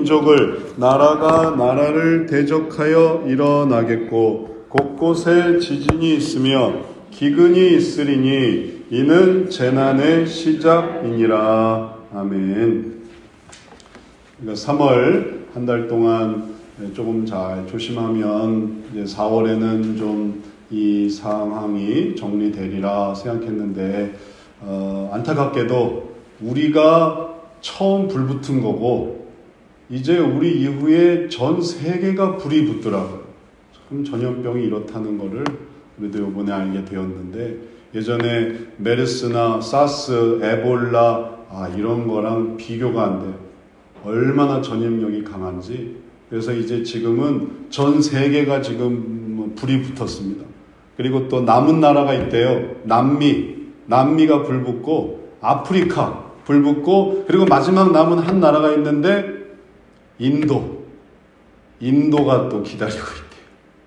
민족을 나라가 나라를 대적하여 일어나겠고 곳곳에 지진이 있으며 기근이 있으리니 이는 재난의 시작이니라. 아멘. 그러니까 3월 한 달 동안 조금 잘 조심하면 이제 4월에는 좀 이 상황이 정리되리라 생각했는데 안타깝게도 우리가 처음 불 붙은 거고 이제 우리 이후에 전 세계가 불이 붙더라고요. 참 전염병이 이렇다는 거를 우리도 이번에 알게 되었는데 예전에 메르스나 사스, 에볼라 이런 거랑 비교가 안 돼요. 얼마나 전염력이 강한지. 그래서 이제 지금은 전 세계가 지금 불이 붙었습니다. 그리고 또 남은 나라가 있대요. 남미가 불 붙고 아프리카 불 붙고 그리고 마지막 남은 한 나라가 있는데 인도가 또 기다리고 있대요.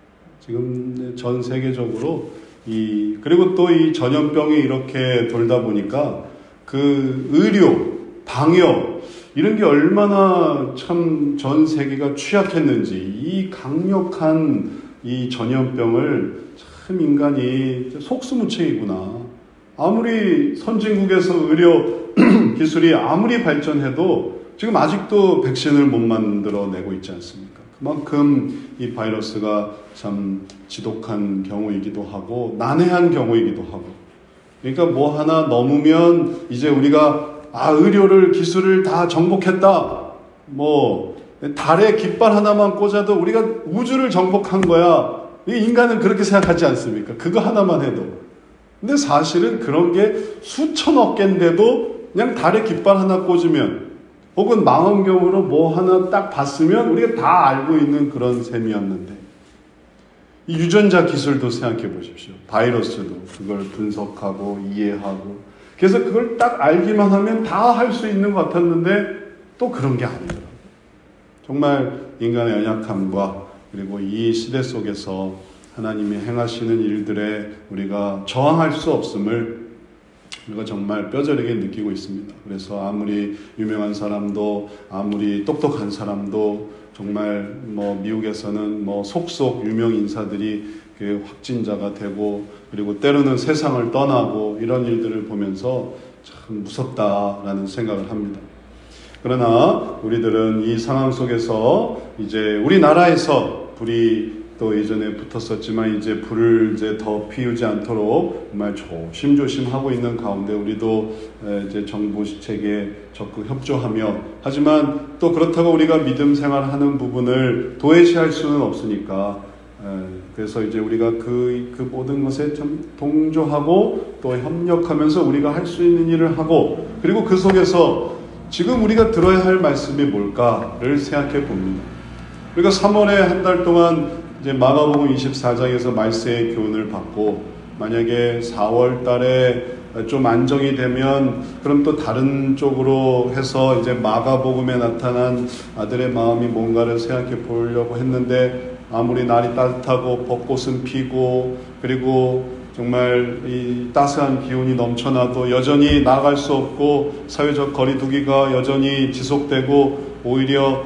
지금 전 세계적으로 그리고 또 이 전염병이 이렇게 돌다 보니까 그 의료, 방역 이런 게 얼마나 참 전 세계가 취약했는지 이 강력한 이 전염병을 참 인간이 속수무책이구나. 아무리 선진국에서 의료 기술이 아무리 발전해도 지금 아직도 백신을 못 만들어내고 있지 않습니까? 그만큼 이 바이러스가 참 지독한 경우이기도 하고 난해한 경우이기도 하고 그러니까 뭐 하나 넘으면 이제 우리가 의료를 기술을 다 정복했다. 뭐 달에 깃발 하나만 꽂아도 우리가 우주를 정복한 거야. 인간은 그렇게 생각하지 않습니까? 그거 하나만 해도. 근데 사실은 그런 게 수천억 개인데도 그냥 달에 깃발 하나 꽂으면 혹은 망원경으로 뭐 하나 딱 봤으면 우리가 다 알고 있는 그런 셈이었는데 이 유전자 기술도 생각해 보십시오. 바이러스도 그걸 분석하고 이해하고 그래서 그걸 딱 알기만 하면 다 할 수 있는 것 같았는데 또 그런 게 아니더라고요. 정말 인간의 연약함과 그리고 이 시대 속에서 하나님이 행하시는 일들에 우리가 저항할 수 없음을 우리가 정말 뼈저리게 느끼고 있습니다. 그래서 아무리 유명한 사람도 아무리 똑똑한 사람도 정말 미국에서는 속속 유명 인사들이 확진자가 되고 그리고 때로는 세상을 떠나고 이런 일들을 보면서 참 무섭다라는 생각을 합니다. 그러나 우리들은 이 상황 속에서 이제 우리나라에서 불이 또 예전에 붙었었지만 이제 불을 이제 더 피우지 않도록 정말 조심조심 하고 있는 가운데 우리도 이제 정부 시책에 적극 협조하며 하지만 또 그렇다고 우리가 믿음 생활하는 부분을 도외시할 수는 없으니까 그래서 이제 우리가 그 모든 것에 참 동조하고 또 협력하면서 우리가 할 수 있는 일을 하고 그리고 그 속에서 지금 우리가 들어야 할 말씀이 뭘까를 생각해 봅니다. 우리가 3월에 한 달 동안 이제 마가복음 24장에서 말세의 교훈을 받고 만약에 4월 달에 좀 안정이 되면 그럼 또 다른 쪽으로 해서 이제 마가복음에 나타난 아들의 마음이 뭔가를 생각해 보려고 했는데 아무리 날이 따뜻하고 벚꽃은 피고 그리고 정말 이 따스한 기운이 넘쳐나도 여전히 나아갈 수 없고 사회적 거리두기가 여전히 지속되고 오히려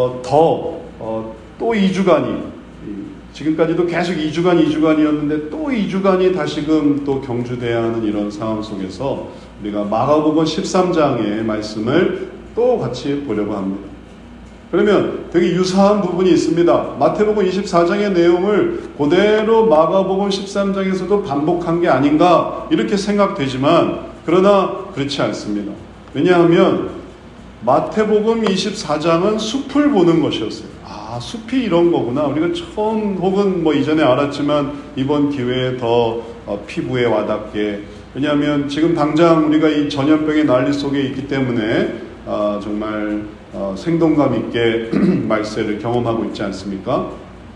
또 2주간이 지금까지도 계속 2주간이었는데 또 2주간이 다시금 또 경주돼야 하는 이런 상황 속에서 우리가 마가복음 13장의 말씀을 또 같이 보려고 합니다. 그러면 되게 유사한 부분이 있습니다. 마태복음 24장의 내용을 그대로 마가복음 13장에서도 반복한 게 아닌가 이렇게 생각되지만 그러나 그렇지 않습니다. 왜냐하면 마태복음 24장은 숲을 보는 것이었어요. 숲이 이런 거구나. 우리가 처음 혹은 이전에 알았지만 이번 기회에 더 피부에 와닿게. 왜냐하면 지금 당장 우리가 이 전염병의 난리 속에 있기 때문에 정말 생동감 있게 말세를 경험하고 있지 않습니까?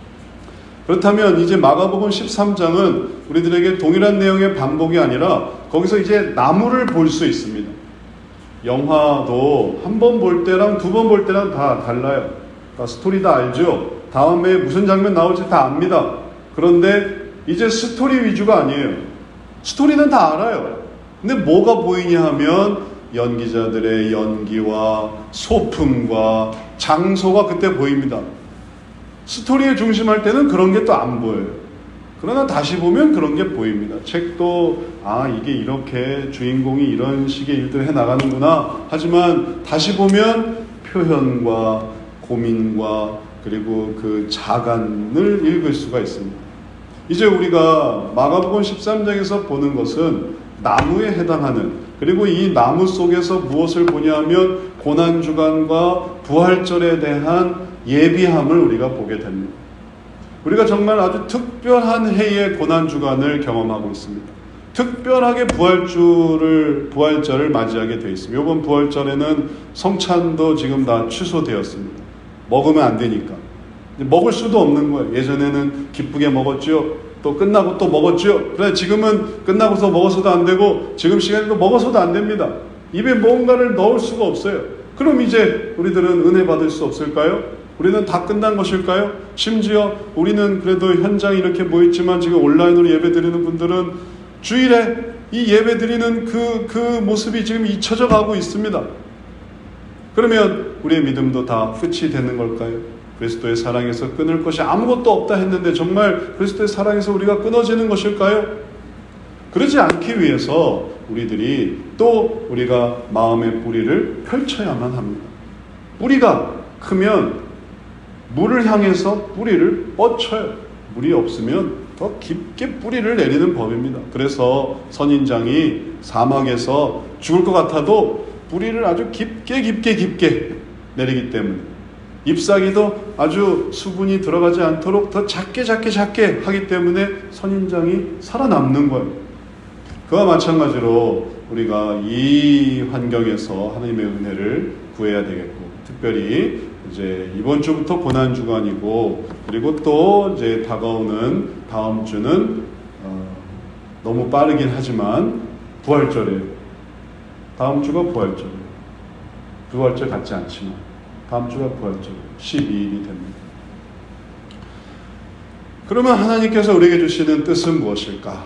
그렇다면 이제 마가복음 13장은 우리들에게 동일한 내용의 반복이 아니라 거기서 이제 나무를 볼 수 있습니다. 영화도 한 번 볼 때랑 두 번 볼 때랑 다 달라요. 스토리 다 알죠? 다음에 무슨 장면 나올지 다 압니다. 그런데 이제 스토리 위주가 아니에요. 스토리는 다 알아요. 근데 뭐가 보이냐 하면 연기자들의 연기와 소품과 장소가 그때 보입니다. 스토리에 중심할 때는 그런 게 또 안 보여요. 그러나 다시 보면 그런 게 보입니다. 책도 이게 이렇게 주인공이 이런 식의 일들을 해나가는구나. 하지만 다시 보면 표현과 고민과 그리고 그 자간을 읽을 수가 있습니다. 이제 우리가 마가복음 13장에서 보는 것은 나무에 해당하는, 그리고 이 나무 속에서 무엇을 보냐면 고난주간과 부활절에 대한 예비함을 우리가 보게 됩니다. 우리가 정말 아주 특별한 해의 고난주간을 경험하고 있습니다. 특별하게 부활절을 맞이하게 되어 있습니다. 이번 부활절에는 성찬도 지금 다 취소되었습니다. 먹으면 안 되니까. 먹을 수도 없는 거예요. 예전에는 기쁘게 먹었죠. 또 끝나고 또 먹었죠. 그런데 지금은 끝나고서 먹어서도 안 되고 지금 시간에도 먹어서도 안 됩니다. 입에 뭔가를 넣을 수가 없어요. 그럼 이제 우리들은 은혜 받을 수 없을까요? 우리는 다 끝난 것일까요? 심지어 우리는 그래도 현장에 이렇게 모였지만 지금 온라인으로 예배 드리는 분들은 주일에 이 예배 드리는 그 모습이 지금 잊혀져 가고 있습니다. 그러면 우리의 믿음도 다 끝이 되는 걸까요? 그리스도의 사랑에서 끊을 것이 아무것도 없다 했는데 정말 그리스도의 사랑에서 우리가 끊어지는 것일까요? 그러지 않기 위해서 우리들이 또 우리가 마음의 뿌리를 펼쳐야만 합니다. 뿌리가 크면 물을 향해서 뿌리를 뻗쳐요. 물이 없으면 더 깊게 뿌리를 내리는 법입니다. 그래서 선인장이 사막에서 죽을 것 같아도 뿌리를 아주 깊게 내리기 때문에, 잎사귀도 아주 수분이 들어가지 않도록 더 작게 하기 때문에 선인장이 살아남는 거예요. 그와 마찬가지로 우리가 이 환경에서 하나님의 은혜를 구해야 되겠고, 특별히 이제 이번 주부터 고난주간이고, 그리고 또 이제 다가오는 다음 주는 너무 빠르긴 하지만 부활절이에요. 다음 주가 부활절이에요. 부활절 같지 않지만 다음 주가 부활절 12일이 됩니다. 그러면 하나님께서 우리에게 주시는 뜻은 무엇일까?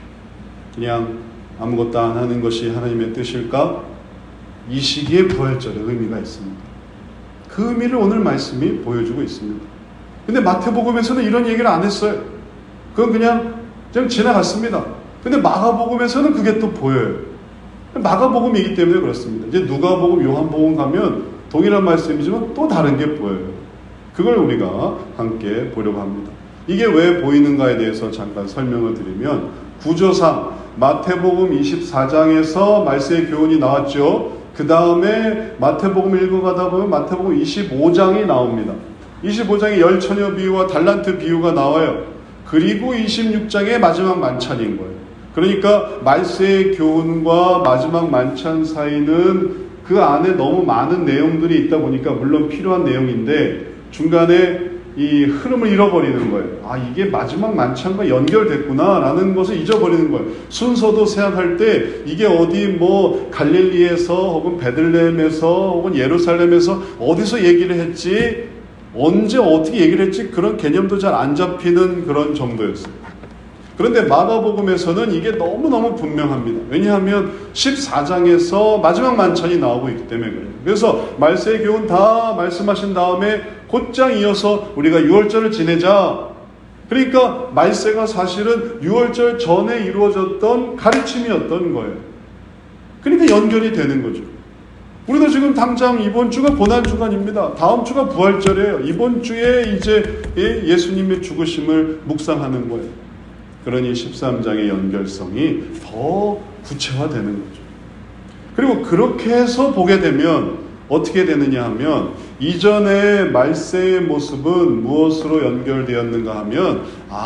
그냥 아무것도 안 하는 것이 하나님의 뜻일까? 이 시기에 부활절의 의미가 있습니다. 그 의미를 오늘 말씀이 보여주고 있습니다. 근데 마태복음에서는 이런 얘기를 안 했어요. 그건 그냥 지나갔습니다. 근데 마가복음에서는 그게 또 보여요. 마가복음이기 때문에 그렇습니다. 이제 누가복음, 요한복음 가면 동일한 말씀이지만 또 다른 게 보여요. 그걸 우리가 함께 보려고 합니다. 이게 왜 보이는가에 대해서 잠깐 설명을 드리면, 구조상 마태복음 24장에서 말세의 교훈이 나왔죠. 그 다음에 마태복음 읽어가다 보면 마태복음 25장이 나옵니다. 25장에 열처녀 비유와 달란트 비유가 나와요. 그리고 26장에 마지막 만찬인 거예요. 그러니까 말세의 교훈과 마지막 만찬 사이는 그 안에 너무 많은 내용들이 있다 보니까 물론 필요한 내용인데 중간에 이 흐름을 잃어버리는 거예요. 이게 마지막 만찬과 연결됐구나 라는 것을 잊어버리는 거예요. 순서도 생각할 때 이게 어디 갈릴리에서 혹은 베들레헴에서 혹은 예루살렘에서 어디서 얘기를 했지, 언제 어떻게 얘기를 했지, 그런 개념도 잘 안 잡히는 그런 정도였어요. 그런데 마가복음에서는 이게 너무너무 분명합니다. 왜냐하면 14장에서 마지막 만찬이 나오고 있기 때문에 그래요. 그래서 말세의 교훈 다 말씀하신 다음에 곧장 이어서 우리가 유월절을 지내자. 그러니까 말세가 사실은 유월절 전에 이루어졌던 가르침이었던 거예요. 그러니까 연결이 되는 거죠. 우리도 지금 당장 이번 주가 고난주간입니다. 다음 주가 부활절이에요. 이번 주에 이제 예수님의 죽으심을 묵상하는 거예요. 그러니 13장의 연결성이 더 구체화되는 거죠. 그리고 그렇게 해서 보게 되면 어떻게 되느냐 하면, 이전의 말세의 모습은 무엇으로 연결되었는가 하면,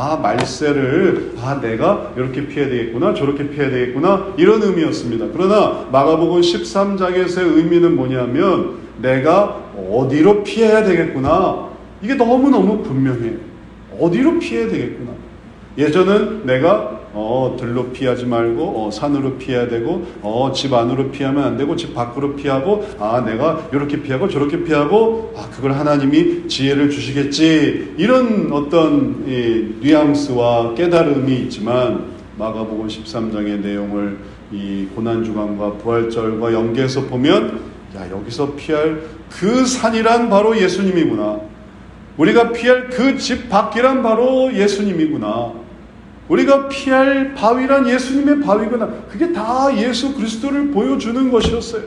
말세를 내가 이렇게 피해야 되겠구나, 저렇게 피해야 되겠구나, 이런 의미였습니다. 그러나 마가복음 13장에서의 의미는 뭐냐면, 내가 어디로 피해야 되겠구나, 이게 너무너무 분명해요. 어디로 피해야 되겠구나. 예전은 내가 들로 피하지 말고 산으로 피해야 되고 집 안으로 피하면 안 되고 집 밖으로 피하고 내가 이렇게 피하고 저렇게 피하고 그걸 하나님이 지혜를 주시겠지, 이런 어떤 뉘앙스와 깨달음이 있지만, 마가복음 13장의 내용을 이 고난주간과 부활절과 연계해서 보면 여기서 피할 그 산이란 바로 예수님이구나. 우리가 피할 그 집 밖이란 바로 예수님이구나. 우리가 피할 바위란 예수님의 바위구나. 그게 다 예수 그리스도를 보여주는 것이었어요.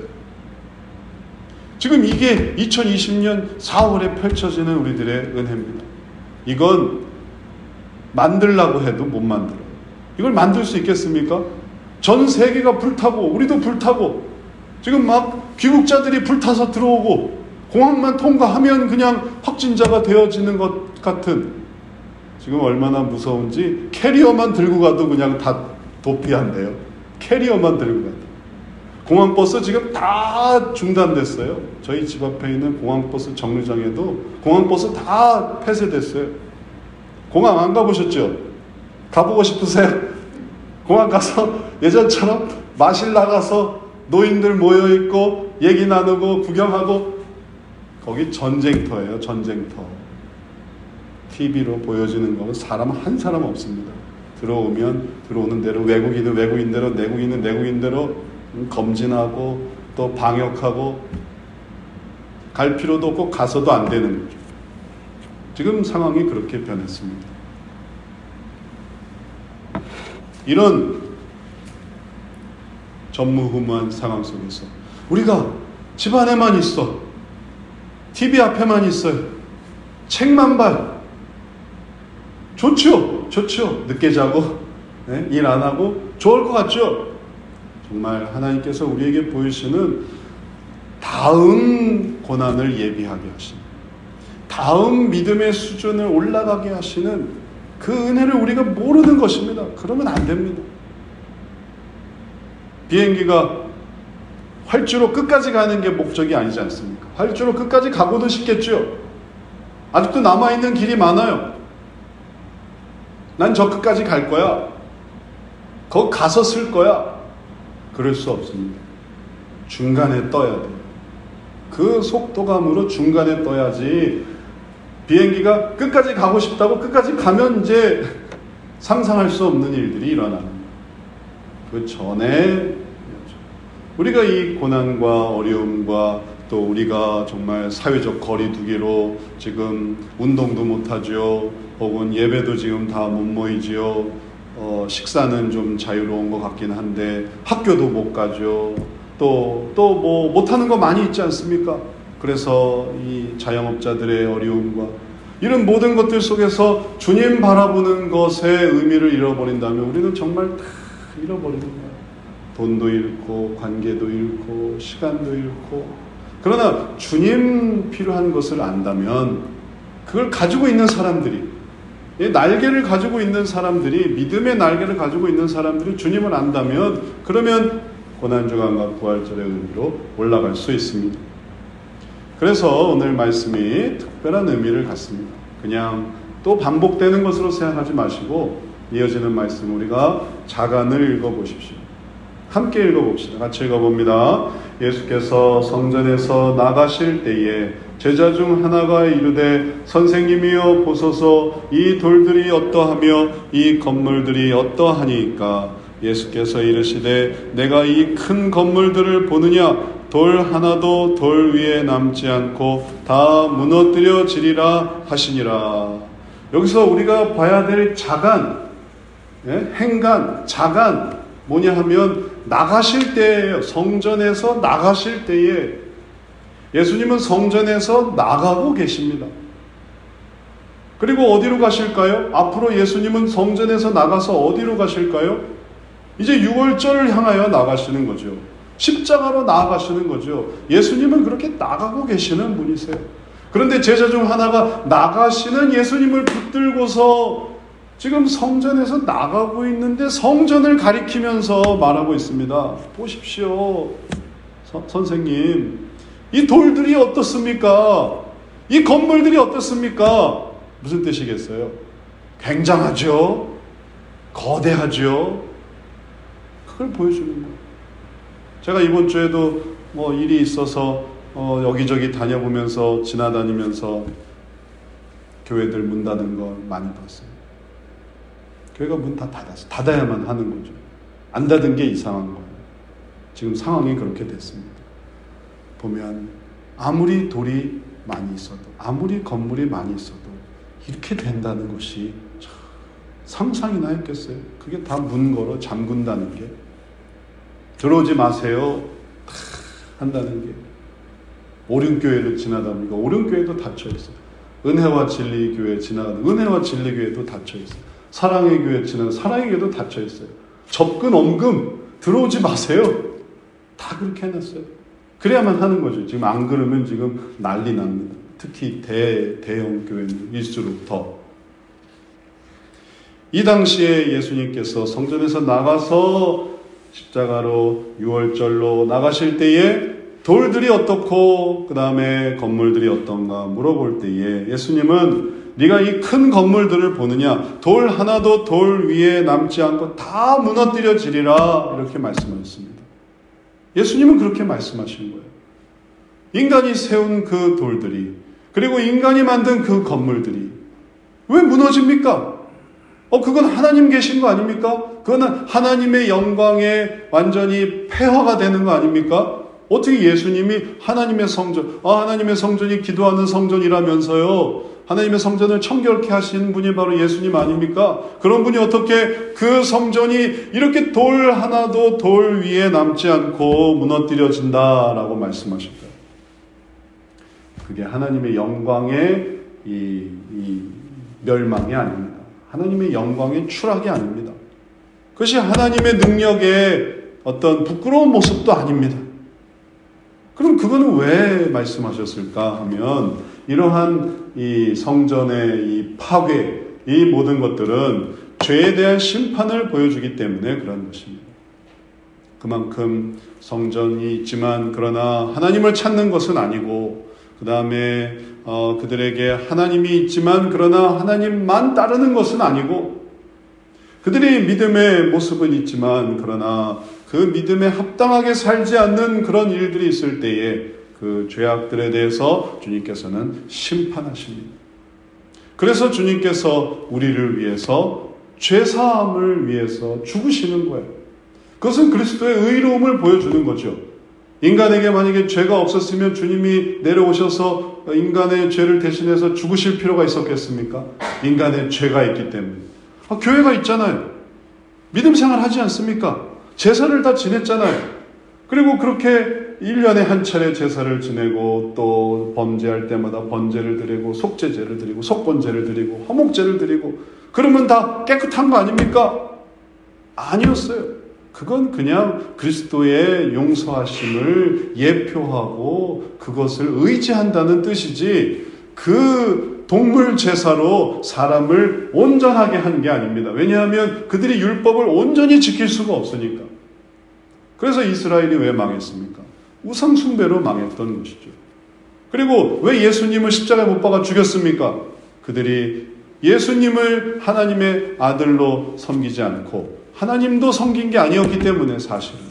지금 이게 2020년 4월에 펼쳐지는 우리들의 은혜입니다. 이건 만들라고 해도 못 만들어요. 이걸 만들 수 있겠습니까? 전 세계가 불타고 우리도 불타고 지금 막 귀국자들이 불타서 들어오고 공항만 통과하면 그냥 확진자가 되어지는 것 같은, 지금 얼마나 무서운지 캐리어만 들고 가도 그냥 다 도피한대요. 캐리어만 들고 가도. 공항버스 지금 다 중단됐어요. 저희 집 앞에 있는 공항버스 정류장에도 공항버스 다 폐쇄됐어요. 공항 안 가보셨죠? 가보고 싶으세요? 공항 가서 예전처럼 마실 나가서 노인들 모여있고 얘기 나누고 구경하고, 거기 전쟁터예요. 전쟁터. TV로 보여지는 거는 사람 한 사람 없습니다. 들어오면 들어오는 대로, 외국인은 외국인대로, 내국인은 내국인대로 검진하고 또 방역하고, 갈 필요도 없고 가서도 안 되는 거죠. 지금 상황이 그렇게 변했습니다. 이런 전무후무한 상황 속에서 우리가 집 안에만 있어, TV 앞에만 있어요, 책만 봐요. 좋죠. 늦게 자고 일 안 하고 좋을 것 같죠. 정말 하나님께서 우리에게 보이시는 다음 고난을 예비하게 하시는, 다음 믿음의 수준을 올라가게 하시는 그 은혜를 우리가 모르는 것입니다. 그러면 안 됩니다. 비행기가 활주로 끝까지 가는 게 목적이 아니지 않습니까? 활주로 끝까지 가고도 싶겠죠. 아직도 남아있는 길이 많아요. 난 저 끝까지 갈 거야. 거기 가서 쓸 거야. 그럴 수 없습니다. 중간에 떠야 돼요. 그 속도감으로 중간에 떠야지, 비행기가 끝까지 가고 싶다고 끝까지 가면 이제 상상할 수 없는 일들이 일어나는 거예요. 그 전에 우리가 이 고난과 어려움과 또 우리가 정말 사회적 거리두기로 지금 운동도 못하죠. 혹은 예배도 지금 다 못 모이지요. 식사는 좀 자유로운 것 같긴 한데 학교도 못 가죠. 또 뭐 못하는 거 많이 있지 않습니까? 그래서 이 자영업자들의 어려움과 이런 모든 것들 속에서 주님 바라보는 것의 의미를 잃어버린다면 우리는 정말 다 잃어버리는 거예요. 돈도 잃고 관계도 잃고 시간도 잃고. 그러나 주님 필요한 것을 안다면, 그걸 가지고 있는 사람들이, 날개를 가지고 있는 사람들이, 믿음의 날개를 가지고 있는 사람들이 주님을 안다면, 그러면 고난주간과 부활절의 의미로 올라갈 수 있습니다. 그래서 오늘 말씀이 특별한 의미를 갖습니다. 그냥 또 반복되는 것으로 생각하지 마시고 이어지는 말씀 우리가 자간을 읽어보십시오. 함께 읽어봅시다. 같이 읽어봅니다. 예수께서 성전에서 나가실 때에 제자 중 하나가 이르되 선생님이여 보소서, 이 돌들이 어떠하며 이 건물들이 어떠하니까? 예수께서 이르시되 내가 이 큰 건물들을 보느냐? 돌 하나도 돌 위에 남지 않고 다 무너뜨려지리라 하시니라. 여기서 우리가 봐야 될 자간, 행간, 자간 뭐냐 하면 나가실 때예요. 성전에서 나가실 때에 예수님은 성전에서 나가고 계십니다. 그리고 어디로 가실까요? 앞으로 예수님은 성전에서 나가서 어디로 가실까요? 이제 6월절을 향하여 나가시는 거죠. 십자가로 나아가시는 거죠. 예수님은 그렇게 나가고 계시는 분이세요. 그런데 제자 중 하나가 나가시는 예수님을 붙들고서 지금 성전에서 나가고 있는데 성전을 가리키면서 말하고 있습니다. 보십시오. 선생님, 이 돌들이 어떻습니까? 이 건물들이 어떻습니까? 무슨 뜻이겠어요? 굉장하죠? 거대하죠? 그걸 보여주는 거예요. 제가 이번 주에도 일이 있어서 여기저기 다녀보면서 지나다니면서 교회들 문 닫은 걸 많이 봤어요. 교회가 문 다 닫았어요. 닫아야만 하는 거죠. 안 닫은 게 이상한 거예요. 지금 상황이 그렇게 됐습니다. 보면 아무리 돌이 많이 있어도, 아무리 건물이 많이 있어도 이렇게 된다는 것이 참 상상이나 했겠어요. 그게 다 문 걸어 잠근다는 게, 들어오지 마세요 한다는 게. 오륜교회를 지나다 보니까 오륜교회도 닫혀있어요. 은혜와 진리 교회 지나가다 은혜와 진리 교회도 닫혀있어요. 사랑의 교회 지나가다 사랑의 교회도 닫혀있어요. 접근 엄금, 들어오지 마세요, 다 그렇게 해놨어요. 그래야만 하는 거죠. 지금 안 그러면 지금 난리 납니다. 특히 대형 교회는 일수록 더. 이 당시에 예수님께서 성전에서 나가서 십자가로 유월절로 나가실 때에 돌들이 어떻고 그 다음에 건물들이 어떤가 물어볼 때에 예수님은 네가 이 큰 건물들을 보느냐, 돌 하나도 돌 위에 남지 않고 다 무너뜨려지리라, 이렇게 말씀하셨습니다. 예수님은 그렇게 말씀하신 거예요. 인간이 세운 그 돌들이, 그리고 인간이 만든 그 건물들이 왜 무너집니까? 그건 하나님 계신 거 아닙니까? 그거는 하나님의 영광에 완전히 폐허가 되는 거 아닙니까? 어떻게 예수님이 하나님의 성전, 하나님의 성전이 기도하는 성전이라면서요, 하나님의 성전을 청결케 하신 분이 바로 예수님 아닙니까? 그런 분이 어떻게 그 성전이 이렇게 돌 하나도 돌 위에 남지 않고 무너뜨려진다라고 말씀하실까요? 그게 하나님의 영광의 이 멸망이 아닙니다. 하나님의 영광의 추락이 아닙니다. 그것이 하나님의 능력의 어떤 부끄러운 모습도 아닙니다. 그럼 그거는 왜 말씀하셨을까 하면, 이러한 이 성전의 이 파괴, 이 모든 것들은 죄에 대한 심판을 보여주기 때문에 그런 것입니다. 그만큼 성전이 있지만 그러나 하나님을 찾는 것은 아니고, 그 다음에 그들에게 하나님이 있지만 그러나 하나님만 따르는 것은 아니고, 그들이 믿음의 모습은 있지만 그러나 그 믿음에 합당하게 살지 않는 그런 일들이 있을 때에 그 죄악들에 대해서 주님께서는 심판하십니다. 그래서 주님께서 우리를 위해서 죄사함을 위해서 죽으시는 거예요. 그것은 그리스도의 의로움을 보여주는 거죠. 인간에게 만약에 죄가 없었으면 주님이 내려오셔서 인간의 죄를 대신해서 죽으실 필요가 있었겠습니까? 인간의 죄가 있기 때문에. 교회가 있잖아요. 믿음 생활 하지 않습니까? 제사를 다 지냈잖아요. 그리고 그렇게 1년에 한 차례 제사를 지내고 또 범죄할 때마다 번제를 드리고 속죄제를 드리고 속번제를 드리고 화목제를 드리고 그러면 다 깨끗한 거 아닙니까? 아니었어요. 그건 그냥 그리스도의 용서하심을 예표하고 그것을 의지한다는 뜻이지, 그 동물 제사로 사람을 온전하게 한 게 아닙니다. 왜냐하면 그들이 율법을 온전히 지킬 수가 없으니까. 그래서 이스라엘이 왜 망했습니까? 우상 숭배로 망했던 것이죠. 그리고 왜 예수님을 십자가에 못 박아 죽였습니까? 그들이 예수님을 하나님의 아들로 섬기지 않고 하나님도 섬긴 게 아니었기 때문에, 사실은.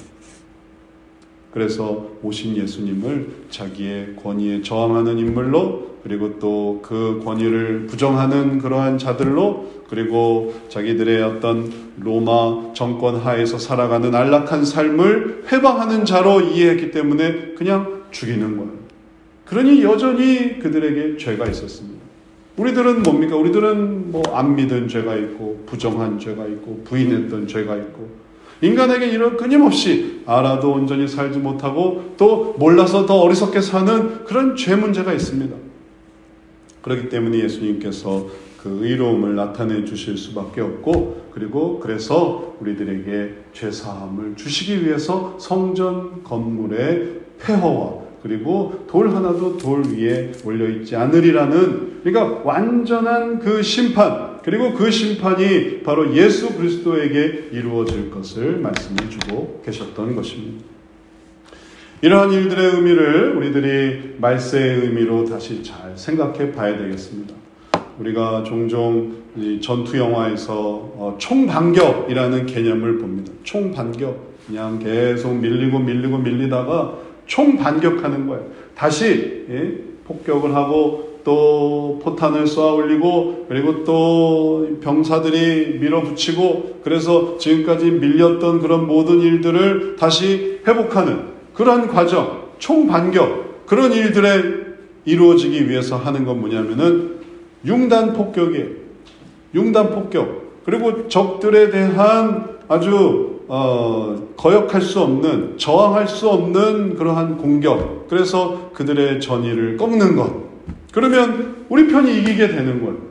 그래서 오신 예수님을 자기의 권위에 저항하는 인물로, 그리고 또 그 권위를 부정하는 그러한 자들로, 그리고 자기들의 어떤 로마 정권 하에서 살아가는 안락한 삶을 회방하는 자로 이해했기 때문에 그냥 죽이는 거예요. 그러니 여전히 그들에게 죄가 있었습니다. 우리들은 뭡니까? 우리들은 안 믿은 죄가 있고 부정한 죄가 있고 부인했던 죄가 있고, 인간에게 이런 끊임없이 알아도 온전히 살지 못하고 또 몰라서 더 어리석게 사는 그런 죄 문제가 있습니다. 그렇기 때문에 예수님께서 그 의로움을 나타내 주실 수밖에 없고, 그리고 그래서 우리들에게 죄사함을 주시기 위해서 성전 건물의 폐허와 그리고 돌 하나도 돌 위에 올려있지 않으리라는, 그러니까 완전한 그 심판, 그리고 그 심판이 바로 예수 그리스도에게 이루어질 것을 말씀해 주고 계셨던 것입니다. 이러한 일들의 의미를 우리들이 말세의 의미로 다시 잘 생각해 봐야 되겠습니다. 우리가 종종 전투 영화에서 총반격이라는 개념을 봅니다. 총반격, 그냥 계속 밀리다가 총반격하는 거예요. 다시 폭격을 하고 또 포탄을 쏘아 올리고, 그리고 또 병사들이 밀어붙이고, 그래서 지금까지 밀렸던 그런 모든 일들을 다시 회복하는 그러한 과정, 총반격. 그런 일들에 이루어지기 위해서 하는 건 뭐냐면은 융단 폭격이에요. 융단 폭격. 그리고 적들에 대한 아주 거역할 수 없는, 저항할 수 없는 그러한 공격. 그래서 그들의 전의를 꺾는 것. 그러면 우리 편이 이기게 되는 거예요.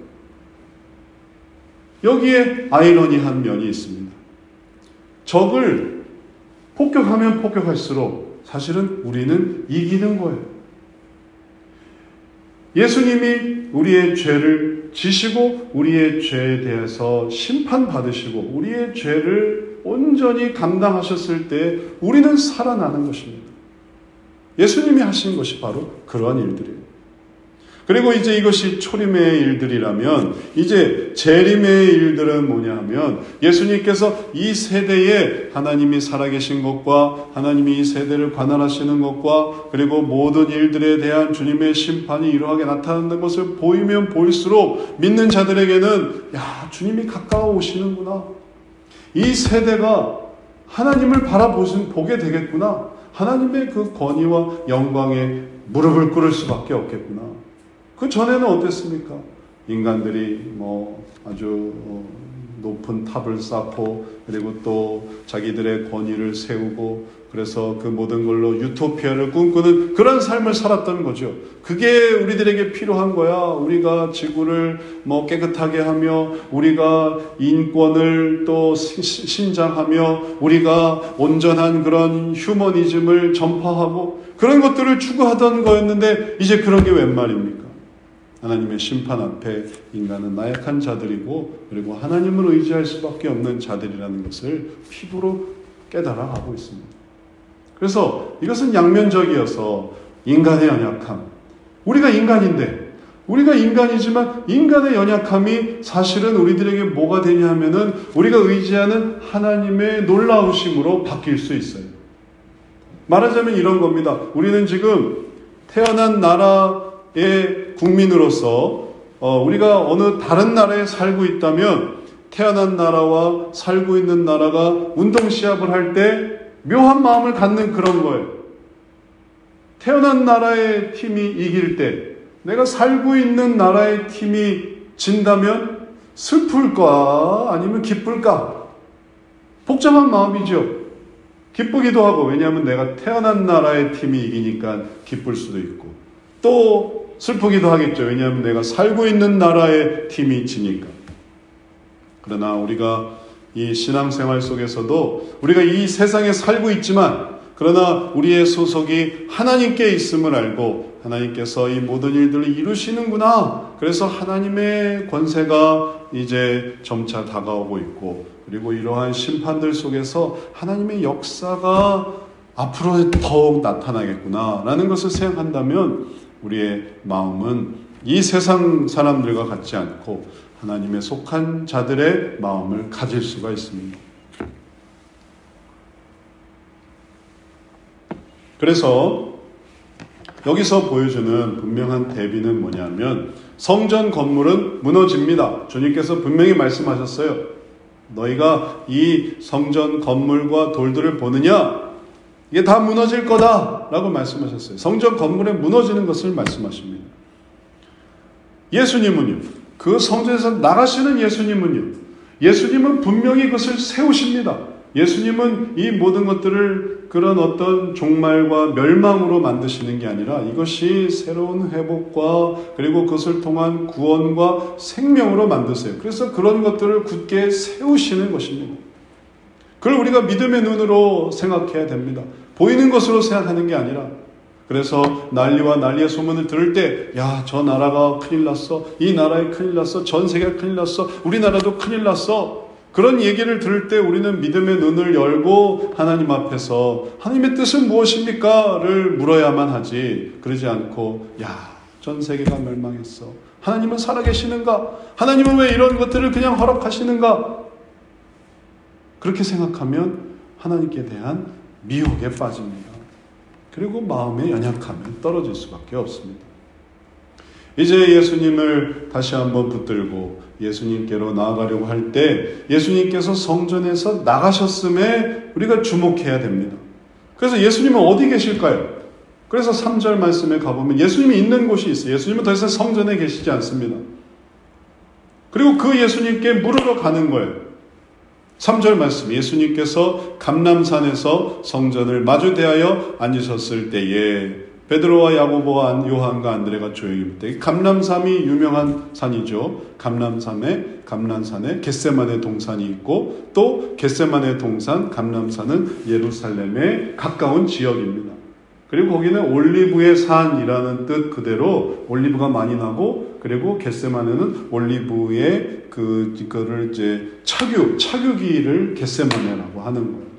여기에 아이러니한 면이 있습니다. 적을 폭격하면 폭격할수록 사실은 우리는 이기는 거예요. 예수님이 우리의 죄를 지시고 우리의 죄에 대해서 심판받으시고 우리의 죄를 온전히 감당하셨을 때 우리는 살아나는 것입니다. 예수님이 하신 것이 바로 그러한 일들이에요. 그리고 이제 이것이 초림의 일들이라면 이제 재림의 일들은 뭐냐 하면 예수님께서 이 세대에 하나님이 살아계신 것과 하나님이 이 세대를 관할하시는 것과 그리고 모든 일들에 대한 주님의 심판이 이러하게 나타나는 것을 보이면 보일수록 믿는 자들에게는 야, 주님이 가까워 오시는구나. 이 세대가 하나님을 바라보게 되겠구나. 하나님의 그 권위와 영광에 무릎을 꿇을 수밖에 없겠구나. 그 전에는 어땠습니까? 인간들이 아주 높은 탑을 쌓고 그리고 또 자기들의 권위를 세우고 그래서 그 모든 걸로 유토피아를 꿈꾸는 그런 삶을 살았던 거죠. 그게 우리들에게 필요한 거야. 우리가 지구를 깨끗하게 하며 우리가 인권을 또 신장하며 우리가 온전한 그런 휴머니즘을 전파하고 그런 것들을 추구하던 거였는데 이제 그런 게 웬 말입니까? 하나님의 심판 앞에 인간은 나약한 자들이고 그리고 하나님을 의지할 수밖에 없는 자들이라는 것을 피부로 깨달아가고 있습니다. 그래서 이것은 양면적이어서 인간의 연약함, 우리가 인간인데 우리가 인간이지만 인간의 연약함이 사실은 우리들에게 뭐가 되냐 하면은 우리가 의지하는 하나님의 놀라우심으로 바뀔 수 있어요. 말하자면 이런 겁니다. 우리는 지금 태어난 나라의 국민으로서 우리가 어느 다른 나라에 살고 있다면 태어난 나라와 살고 있는 나라가 운동시합을 할 때 묘한 마음을 갖는 그런 거예요. 태어난 나라의 팀이 이길 때 내가 살고 있는 나라의 팀이 진다면 슬플까 아니면 기쁠까? 복잡한 마음이죠. 기쁘기도 하고 왜냐하면 내가 태어난 나라의 팀이 이기니까 기쁠 수도 있고 또 슬프기도 하겠죠. 왜냐하면 내가 살고 있는 나라의 팀이 지니까. 그러나 우리가 이 신앙생활 속에서도 우리가 이 세상에 살고 있지만 그러나 우리의 소속이 하나님께 있음을 알고 하나님께서 이 모든 일들을 이루시는구나. 그래서 하나님의 권세가 이제 점차 다가오고 있고 그리고 이러한 심판들 속에서 하나님의 역사가 앞으로 더욱 나타나겠구나 라는 것을 생각한다면 우리의 마음은 이 세상 사람들과 같지 않고 하나님의 속한 자들의 마음을 가질 수가 있습니다. 그래서 여기서 보여주는 분명한 대비는 뭐냐면 성전 건물은 무너집니다. 주님께서 분명히 말씀하셨어요. 너희가 이 성전 건물과 돌들을 보느냐? 이게 다 무너질 거다 라고 말씀하셨어요. 성전 건물에 무너지는 것을 말씀하십니다. 예수님은요. 그 성전에서 나가시는 예수님은 분명히 그것을 세우십니다. 예수님은 이 모든 것들을 그런 어떤 종말과 멸망으로 만드시는 게 아니라 이것이 새로운 회복과 그리고 그것을 통한 구원과 생명으로 만드세요. 그래서 그런 것들을 굳게 세우시는 것입니다. 그걸 우리가 믿음의 눈으로 생각해야 됩니다. 보이는 것으로 생각하는 게 아니라 그래서 난리와 난리의 소문을 들을 때 야, 저 나라가 큰일 났어. 이 나라에 큰일 났어. 전 세계가 큰일 났어. 우리나라도 큰일 났어. 그런 얘기를 들을 때 우리는 믿음의 눈을 열고 하나님 앞에서 하나님의 뜻은 무엇입니까? 를 물어야만 하지. 그러지 않고 야, 전 세계가 멸망했어. 하나님은 살아계시는가? 하나님은 왜 이런 것들을 그냥 허락하시는가? 그렇게 생각하면 하나님께 대한 미혹에 빠집니다. 그리고 마음의 연약함에 떨어질 수밖에 없습니다. 이제 예수님을 다시 한번 붙들고 예수님께로 나아가려고 할 때 예수님께서 성전에서 나가셨음에 우리가 주목해야 됩니다. 그래서 예수님은 어디 계실까요? 그래서 3절 말씀에 가보면 예수님이 있는 곳이 있어요. 예수님은 더 이상 성전에 계시지 않습니다. 그리고 그 예수님께 물으러 가는 거예요. 3절 말씀, 예수님께서 감람산에서 성전을 마주 대하여 앉으셨을 때에 베드로와 야고보와 요한과 안드레가 조용히 있을 때, 감람산이 유명한 산이죠. 감람산에 겟세마네 동산이 있고, 또 겟세마네 동산, 감람산은 예루살렘에 가까운 지역입니다. 그리고 거기는 올리브의 산이라는 뜻 그대로 올리브가 많이 나고, 그리고 겟세마네는 올리브의 그거를 이제 착유기를 겟세마네라고 하는 거예요.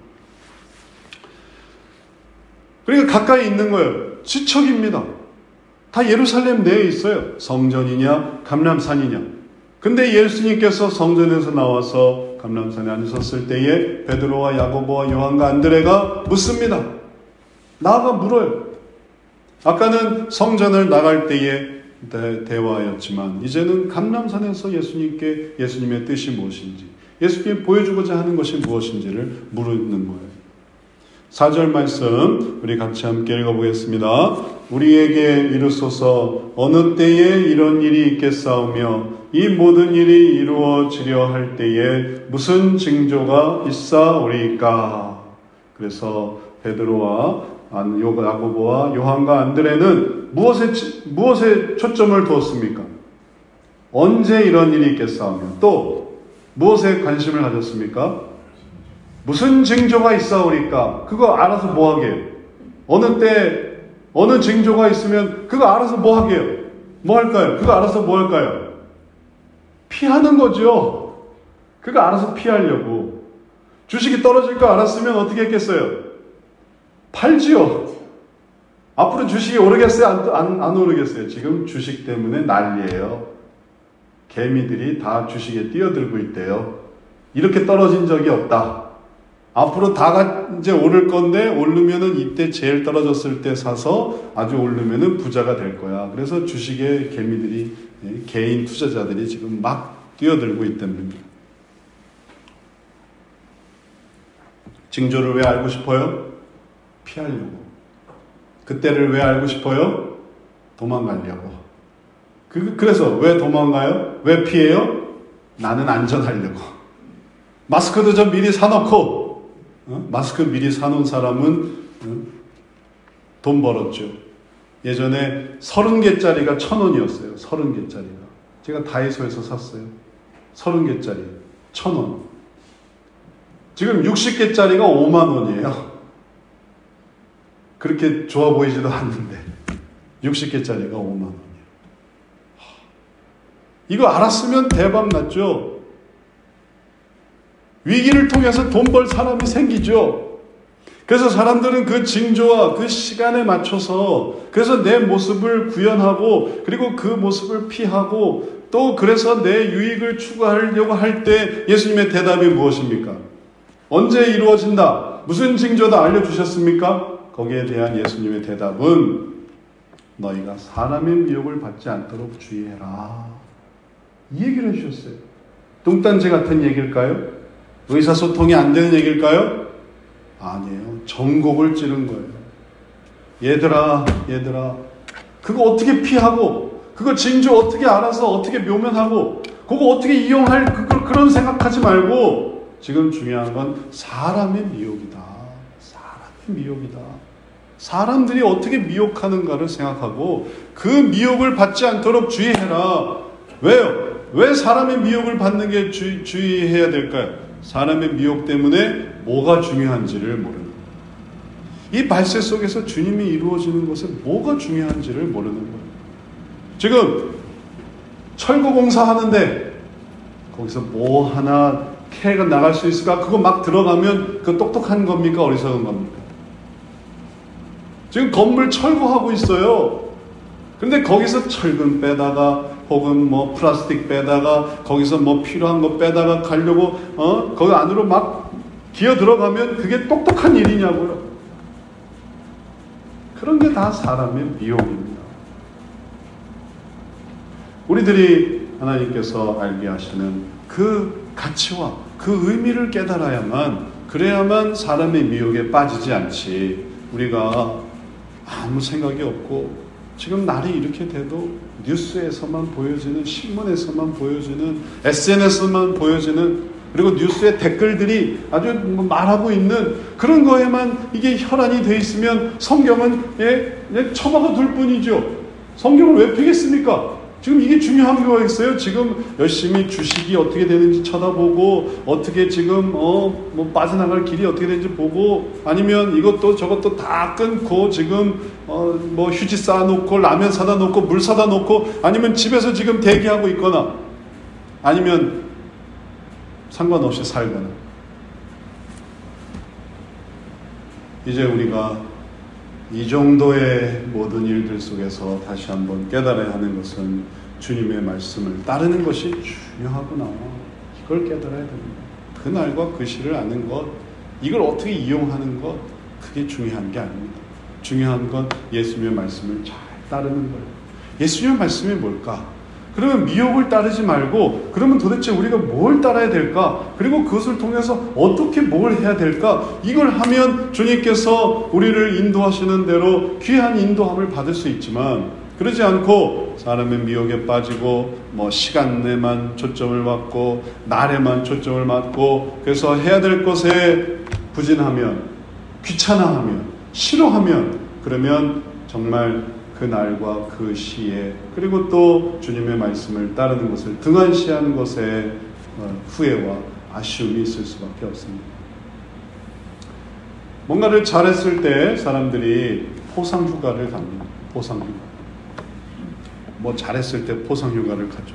그러니까 가까이 있는 거예요. 지척입니다. 다 예루살렘 내에 있어요. 성전이냐 감람산이냐. 근데 예수님께서 성전에서 나와서 감람산에 앉으셨을 때에 베드로와 야고보와 요한과 안드레가 묻습니다. 나아가 물어요. 아까는 성전을 나갈 때에 대화였지만 이제는 감람산에서 예수님의 뜻이 무엇인지, 예수님이 보여주고자 하는 것이 무엇인지를 물는 거예요. 4절 말씀 우리 같이 함께 읽어보겠습니다. 우리에게 이르소서 어느 때에 이런 일이 있겠사오며 이 모든 일이 이루어지려 할 때에 무슨 징조가 있사오리까. 그래서 베드로와 야고보와 요한과 안드레는 무엇에 초점을 두었습니까? 언제 이런 일이 있겠사오며 또 무엇에 관심을 가졌습니까? 무슨 징조가 있사오리까? 그거 알아서 뭐하게요? 어느 때 어느 징조가 있으면 그거 알아서 뭐하게요? 뭐할까요? 그거 알아서 뭐할까요? 피하는 거죠. 그거 알아서 피하려고. 주식이 떨어질 거 알았으면 어떻게 했겠어요? 팔지요. 앞으로 주식이 오르겠어요? 안 오르겠어요? 지금 주식 때문에 난리예요. 개미들이 다 주식에 뛰어들고 있대요. 이렇게 떨어진 적이 없다. 앞으로 다가 이제 오를 건데, 오르면은 이때 제일 떨어졌을 때 사서 아주 오르면은 부자가 될 거야. 그래서 주식에 개미들이, 개인 투자자들이 지금 막 뛰어들고 있답니다. 징조를 왜 알고 싶어요? 피하려고. 그때를 왜 알고 싶어요? 도망가려고. 그래서 왜 도망가요? 왜 피해요? 나는 안전하려고. 마스크도 좀 미리 사놓고, 마스크 미리 사놓은 사람은 돈 벌었죠. 예전에 30개짜리가 1,000원이었어요. 30개짜리가. 제가 다이소에서 샀어요. 30개짜리 1,000원. 지금 60개짜리가 5만 원이에요. 그렇게 좋아 보이지도 않는데 60개짜리가 5만 원이에요. 이거 알았으면 대박 났죠. 위기를 통해서 돈 벌 사람이 생기죠. 그래서 사람들은 그 징조와 그 시간에 맞춰서, 그래서 내 모습을 구현하고, 그리고 그 모습을 피하고, 또 그래서 내 유익을 추구하려고 할 때 예수님의 대답이 무엇입니까? 언제 이루어진다? 무슨 징조다 알려주셨습니까? 거기에 대한 예수님의 대답은 너희가 사람의 미혹을 받지 않도록 주의해라. 이 얘기를 해주셨어요. 뚱딴지 같은 얘기일까요? 의사소통이 안 되는 얘기일까요? 아니에요. 전곡을 찌른 거예요. 얘들아, 그거 어떻게 피하고, 그거 징조 어떻게 알아서 어떻게 묘면하고, 그거 어떻게 이용할, 그런 생각하지 말고, 지금 중요한 건 사람의 미혹이다. 사람의 미혹이다. 사람들이 어떻게 미혹하는가를 생각하고, 그 미혹을 받지 않도록 주의해라. 왜요? 왜 사람의 미혹을 받는 게 주의해야 될까요? 사람의 미혹 때문에 뭐가 중요한지를 모르는 거예요. 이 발세 속에서 주님이 이루어지는 것에 뭐가 중요한지를 모르는 거예요. 지금 철거 공사하는데 거기서 뭐 하나 캐가 나갈 수 있을까? 그거 막 들어가면 그 똑똑한 겁니까? 어리석은 겁니까? 지금 건물 철거하고 있어요. 근데 거기서 철근 빼다가 혹은 뭐 플라스틱 빼다가 거기서 뭐 필요한 거 빼다가 가려고 거기 안으로 막 기어 들어가면 그게 똑똑한 일이냐고요. 그런 게 다 사람의 미혹입니다. 우리들이 하나님께서 알게 하시는 그 가치와 그 의미를 깨달아야만, 그래야만 사람의 미혹에 빠지지 않지. 우리가 아무 생각이 없고 지금 날이 이렇게 돼도 뉴스에서만 보여지는, 신문에서만 보여지는, SNS만 보여지는, 그리고 뉴스의 댓글들이 아주 말하고 있는 그런 거에만 이게 혈안이 돼 있으면 성경은 그냥 처박아 둘 뿐이죠. 성경을 왜 펴겠습니까? 지금 이게 중요한 거가 있어요. 지금 열심히 주식이 어떻게 되는지 쳐다보고, 어떻게 지금 뭐 빠져나갈 길이 어떻게 되는지 보고, 아니면 이것도 저것도 다 끊고 지금 뭐 휴지 쌓아놓고 라면 사다 놓고 물 사다 놓고, 아니면 집에서 지금 대기하고 있거나, 아니면 상관없이 살거나. 이제 우리가 이 정도의 모든 일들 속에서 다시 한번 깨달아야 하는 것은 주님의 말씀을 따르는 것이 중요하구나. 이걸 깨달아야 됩니다. 그 날과 그 시를 아는 것, 이걸 어떻게 이용하는 것, 그게 중요한 게 아닙니다. 중요한 건 예수님의 말씀을 잘 따르는 거예요. 예수님의 말씀이 뭘까? 그러면 미혹을 따르지 말고, 그러면 도대체 우리가 뭘 따라야 될까? 그리고 그것을 통해서 어떻게 뭘 해야 될까? 이걸 하면 주님께서 우리를 인도하시는 대로 귀한 인도함을 받을 수 있지만, 그러지 않고 사람의 미혹에 빠지고 뭐 시간에만 초점을 맞고 날에만 초점을 맞고, 그래서 해야 될 것에 부진하면, 귀찮아하면, 싫어하면, 그러면 정말 그 날과 그 시에, 그리고 또 주님의 말씀을 따르는 것을 등한시하는 것에 후회와 아쉬움이 있을 수밖에 없습니다. 뭔가를 잘했을 때 사람들이 포상휴가를 갑니다. 포상휴가. 뭐 잘했을 때 포상휴가를 가죠.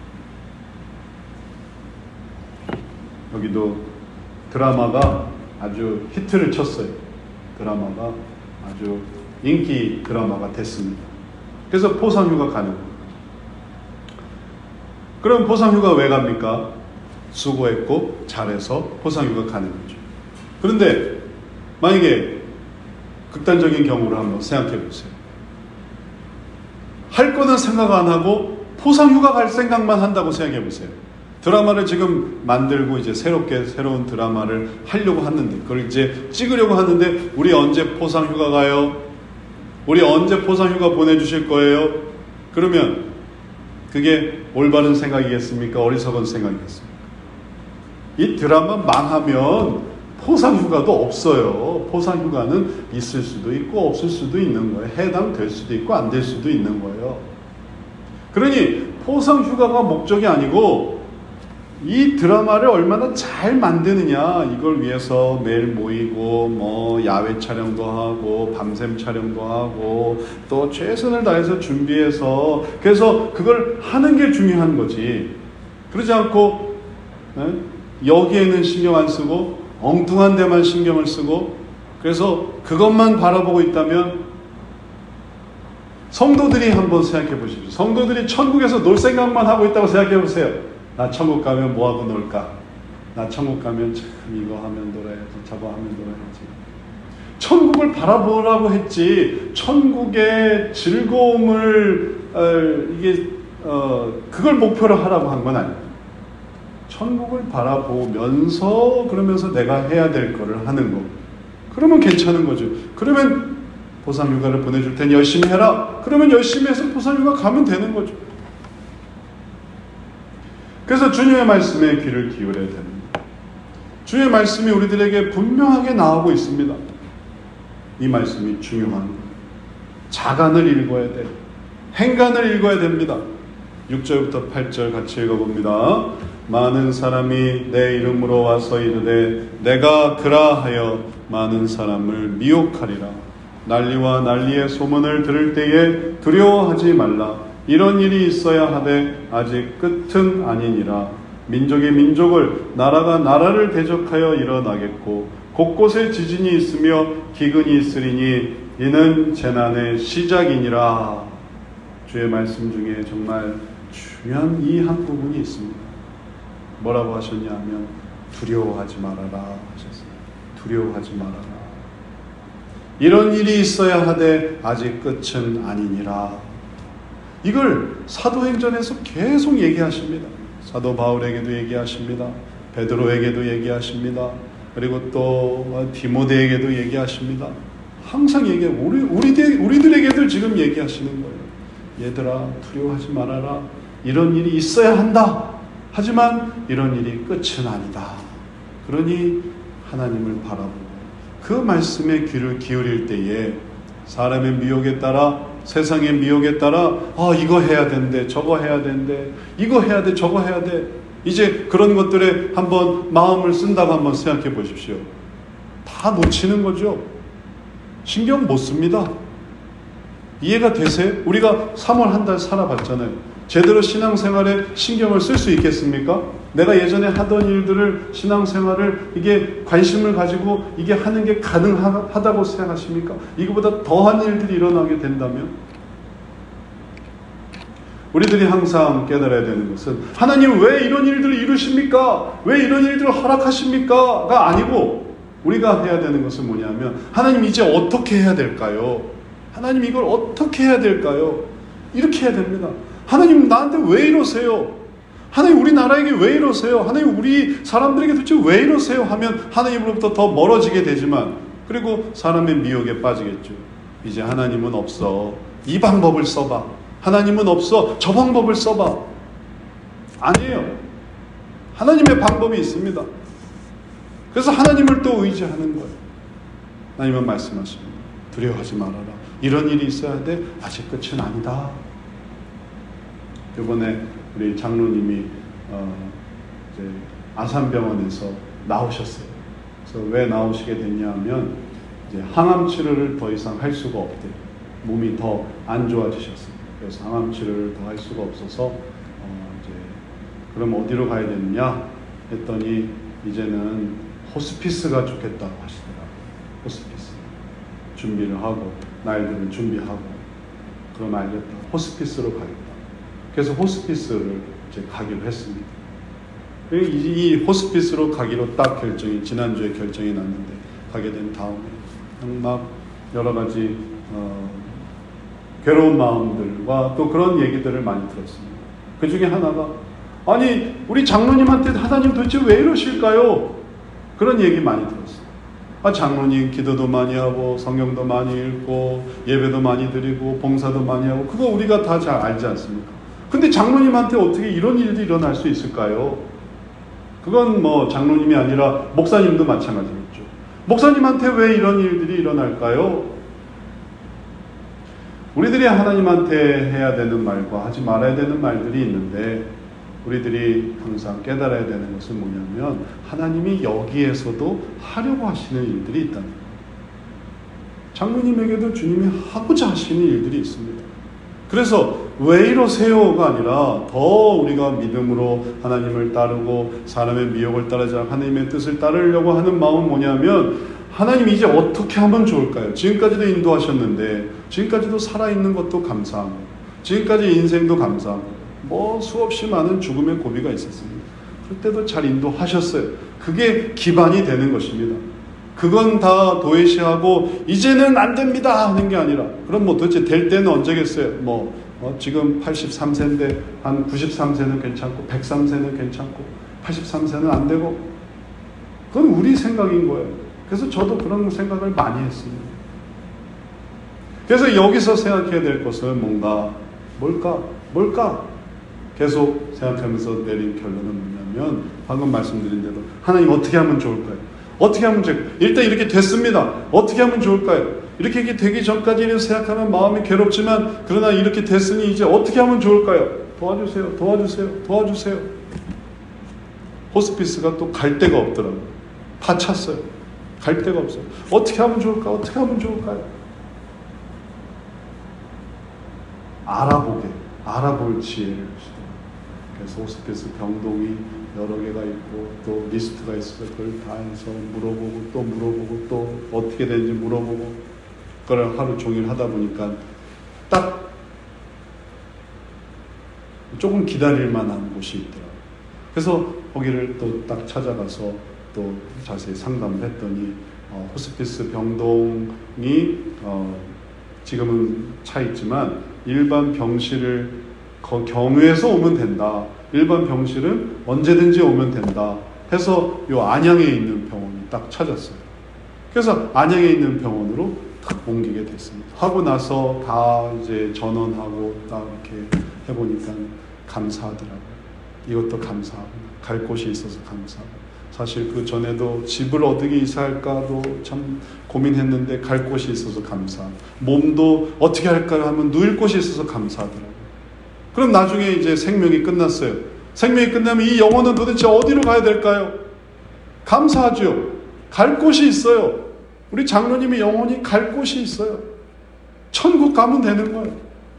여기도 드라마가 아주 히트를 쳤어요. 드라마가 아주 인기 드라마가 됐습니다. 그래서 포상휴가 가는 거예요. 그럼 포상휴가 왜 갑니까? 수고했고 잘해서 포상휴가 가는 거죠. 그런데 만약에 극단적인 경우를 한번 생각해 보세요. 할 거는 생각 안 하고 포상휴가 갈 생각만 한다고 생각해 보세요. 드라마를 지금 만들고 이제 새로운 드라마를 하려고 하는데, 그걸 이제 찍으려고 하는데, 우리 언제 포상휴가 가요? 우리 언제 포상휴가 보내주실 거예요? 그러면 그게 올바른 생각이겠습니까? 어리석은 생각이겠습니까? 이 드라마 망하면 포상휴가도 없어요. 포상휴가는 있을 수도 있고 없을 수도 있는 거예요. 해당될 수도 있고 안 될 수도 있는 거예요. 그러니 포상휴가가 목적이 아니고 이 드라마를 얼마나 잘 만드느냐, 이걸 위해서 매일 모이고 뭐 야외 촬영도 하고 밤샘 촬영도 하고 또 최선을 다해서 준비해서, 그래서 그걸 하는 게 중요한 거지. 그러지 않고 여기에는 신경 안 쓰고 엉뚱한 데만 신경을 쓰고, 그래서 그것만 바라보고 있다면, 성도들이 한번 생각해 보십시오. 성도들이 천국에서 놀 생각만 하고 있다고 생각해 보세요. 나 천국 가면 뭐하고 놀까? 나 천국 가면 참 이거 하면 놀아야지, 저거 하면 놀아야지. 천국을 바라보라고 했지, 천국의 즐거움을 그걸 목표로 하라고 한 건 아니에요. 천국을 바라보면서, 그러면서 내가 해야 될 거를 하는 거. 그러면 괜찮은 거죠. 그러면 포상휴가를 보내줄 테니 열심히 해라. 그러면 열심히 해서 포상휴가 가면 되는 거죠. 그래서 주님의 말씀에 귀를 기울여야 됩니다. 주님의 말씀이 우리들에게 분명하게 나오고 있습니다. 이 말씀이 중요한 거예요. 자간을 읽어야 돼요. 행간을 읽어야 됩니다. 6절부터 8절 같이 읽어봅니다. 많은 사람이 내 이름으로 와서 이르되 내가 그라하여 많은 사람을 미혹하리라. 난리와 난리의 소문을 들을 때에 두려워하지 말라. 이런 일이 있어야 하되 아직 끝은 아니니라. 민족이 민족을, 나라가 나라를 대적하여 일어나겠고 곳곳에 지진이 있으며 기근이 있으리니 이는 재난의 시작이니라. 주의 말씀 중에 정말 중요한 이 한 부분이 있습니다. 뭐라고 하셨냐면 두려워하지 말아라 하셨어요. 두려워하지 말아라. 이런 일이 있어야 하되 아직 끝은 아니니라. 이걸 사도행전에서 계속 얘기하십니다. 사도 바울에게도 얘기하십니다. 베드로에게도 얘기하십니다. 그리고 또 디모데에게도 얘기하십니다. 항상 우리들에게도 지금 얘기하시는 거예요. 얘들아, 두려워하지 말아라. 이런 일이 있어야 한다. 하지만 이런 일이 끝은 아니다. 그러니 하나님을 바라보고 그 말씀에 귀를 기울일 때에 사람의 미혹에 따라, 세상의 미혹에 따라 이거 해야 된대, 저거 해야 된대, 이거 해야 돼, 저거 해야 돼. 이제 그런 것들에 한번 마음을 쓴다고 한번 생각해 보십시오. 다 놓치는 거죠. 신경 못 씁니다. 이해가 되세요? 우리가 3월 한 달 살아봤잖아요. 제대로 신앙생활에 신경을 쓸 수 있겠습니까? 내가 예전에 하던 일들을, 신앙생활을 이게 관심을 가지고 이게 하는 게 가능하다고 생각하십니까? 이거보다 더한 일들이 일어나게 된다면? 우리들이 항상 깨달아야 되는 것은 하나님 왜 이런 일들을 이루십니까? 왜 이런 일들을 허락하십니까? 가 아니고 우리가 해야 되는 것은 뭐냐면 하나님 이제 어떻게 해야 될까요? 하나님 이걸 어떻게 해야 될까요? 이렇게 해야 됩니다. 하나님 나한테 왜 이러세요? 하나님 우리나라에게 왜 이러세요? 하나님 우리 사람들에게 도대체 왜 이러세요? 하면 하나님으로부터 더 멀어지게 되지만 그리고 사람의 미혹에 빠지겠죠. 이제 하나님은 없어. 이 방법을 써봐. 하나님은 없어. 저 방법을 써봐. 아니에요. 하나님의 방법이 있습니다. 그래서 하나님을 또 의지하는 거예요. 하나님은 말씀하십니다. 두려워하지 말아라. 이런 일이 있어야 돼. 아직 끝은 아니다. 이번에 우리 장로님이 이제 아산병원에서 나오셨어요. 그래서 왜 나오시게 됐냐면 이제 항암 치료를 더 이상 할 수가 없대요. 몸이 더 안 좋아지셨어요. 그래서 항암 치료를 더 할 수가 없어서 이제 그럼 어디로 가야 되느냐 했더니 이제는 호스피스가 좋겠다고 하시더라고요. 호스피스 준비를 하고 날들을 준비하고 그럼 알겠다. 호스피스로 가겠다. 그래서 호스피스를 이제 가기로 했습니다. 이 호스피스로 가기로 딱 지난주에 결정이 났는데 가게 된 다음에 막 여러 가지 괴로운 마음들과 또 그런 얘기들을 많이 들었습니다. 그 중에 하나가 아니 우리 장로님한테 하나님 도대체 왜 이러실까요? 그런 얘기 많이 들었어요. 장로님 기도도 많이 하고 성경도 많이 읽고 예배도 많이 드리고 봉사도 많이 하고 그거 우리가 다 잘 알지 않습니까? 근데 장로님한테 어떻게 이런 일이 일어날 수 있을까요? 그건 뭐 장로님이 아니라 목사님도 마찬가지겠죠. 목사님한테 왜 이런 일들이 일어날까요? 우리들이 하나님한테 해야 되는 말과 하지 말아야 되는 말들이 있는데 우리들이 항상 깨달아야 되는 것은 뭐냐면 하나님이 여기에서도 하려고 하시는 일들이 있다는 거예요. 장로님에게도 주님이 하고자 하시는 일들이 있습니다. 그래서 왜 이러세요가 아니라 더 우리가 믿음으로 하나님을 따르고 사람의 미혹을 따르지 않고 하나님의 뜻을 따르려고 하는 마음은 뭐냐면 하나님 이제 어떻게 하면 좋을까요? 지금까지도 인도하셨는데 지금까지도 살아있는 것도 감사하고 지금까지 인생도 감사하고 뭐 수없이 많은 죽음의 고비가 있었습니다. 그때도 잘 인도하셨어요. 그게 기반이 되는 것입니다. 그건 다 도외시하고 이제는 안 됩니다 하는 게 아니라 그럼 뭐 도대체 될 때는 언제겠어요? 지금 83세인데 한 93세는 괜찮고 103세는 괜찮고 83세는 안 되고 그건 우리 생각인 거예요. 그래서 저도 그런 생각을 많이 했습니다. 그래서 여기서 생각해야 될 것은 뭘까? 계속 생각하면서 내린 결론은 뭐냐면 방금 말씀드린 대로 하나님 어떻게 하면 좋을까요? 어떻게 하면 일단 이렇게 됐습니다. 어떻게 하면 좋을까요? 이렇게 되기 전까지는 생각하면 마음이 괴롭지만 그러나 이렇게 됐으니 이제 어떻게 하면 좋을까요? 도와주세요. 호스피스가 또 갈 데가 없더라고요. 다 찼어요. 갈 데가 없어요. 어떻게 하면 좋을까요? 알아볼 지혜를 주시더라고요. 그래서 호스피스 병동이 여러 개가 있고 또 리스트가 있어서 그걸 다 해서 물어보고 또 어떻게 되는지 물어보고 그걸 하루 종일 하다 보니까 딱 조금 기다릴 만한 곳이 있더라고요. 그래서 거기를 또 딱 찾아가서 또 자세히 상담을 했더니 호스피스 병동이 지금은 차 있지만 일반 병실을 경유해서 오면 된다. 일반 병실은 언제든지 오면 된다. 해서 요 안양에 있는 병원을 딱 찾았어요. 그래서 안양에 있는 병원으로 옮기게 됐습니다. 하고 나서 다 이제 전원하고 딱 이렇게 해보니까 감사하더라고요. 이것도 감사하고 갈 곳이 있어서 감사하고, 사실 그 전에도 집을 어떻게 이사할까도 참 고민했는데 갈 곳이 있어서 감사하고, 몸도 어떻게 할까 하면 누일 곳이 있어서 감사하더라고요. 그럼 나중에 이제 생명이 끝났어요. 생명이 끝나면 이 영혼은 도대체 어디로 가야 될까요? 감사하죠. 갈 곳이 있어요. 우리 장로님의 영혼이 갈 곳이 있어요. 천국 가면 되는 거예요.